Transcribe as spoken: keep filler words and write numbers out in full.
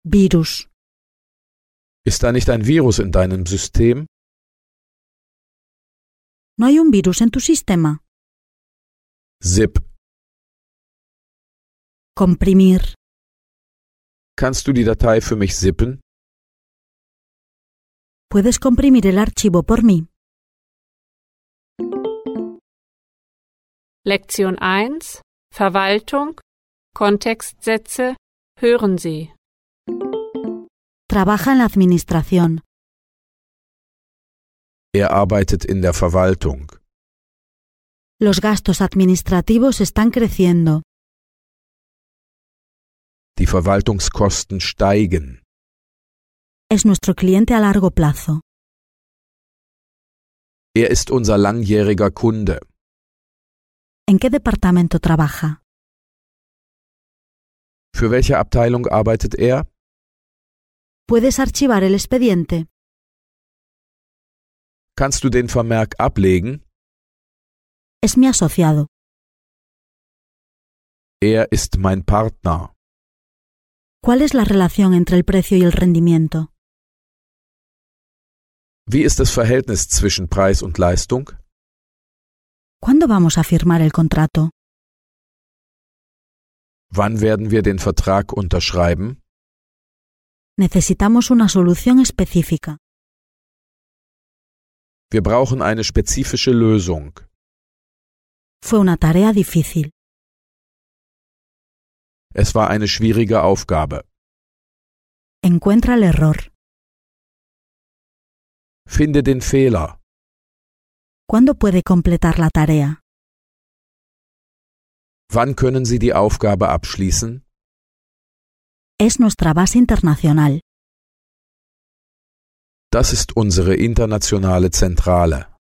Virus. Ist da nicht ein Virus in deinem System? ¿No hay un virus en tu sistema? Zip. Comprimir. Kannst du die Datei für mich zippen? ¿Puedes comprimir el archivo por mí? Lektion eins. Verwaltung. Kontextsätze. Hören Sie. Trabaja en la administración. Er arbeitet in der Verwaltung. Los gastos administrativos están creciendo. Die Verwaltungskosten steigen. Es nuestro cliente a largo plazo. Er ist unser langjähriger Kunde. ¿En qué departamento trabaja? Für welche Abteilung arbeitet er? ¿Puedes archivar el expediente? Kannst du den Vermerk ablegen? Es mi asociado. Er ist mein Partner. ¿Cuál es la relación entre el precio y el rendimiento? Wie ist das Verhältnis zwischen Preis und Leistung? ¿Cuándo vamos a firmar el contrato? Wann werden wir den Vertrag unterschreiben? Necesitamos una solución específica. Wir brauchen eine spezifische Lösung. Fue una tarea difícil. Es war eine schwierige Aufgabe. Encuentra el error. Finde den Fehler. ¿Cuándo puede completar la tarea? Wann können Sie die Aufgabe abschließen? Es nuestra base internacional. Das ist unsere internationale Zentrale.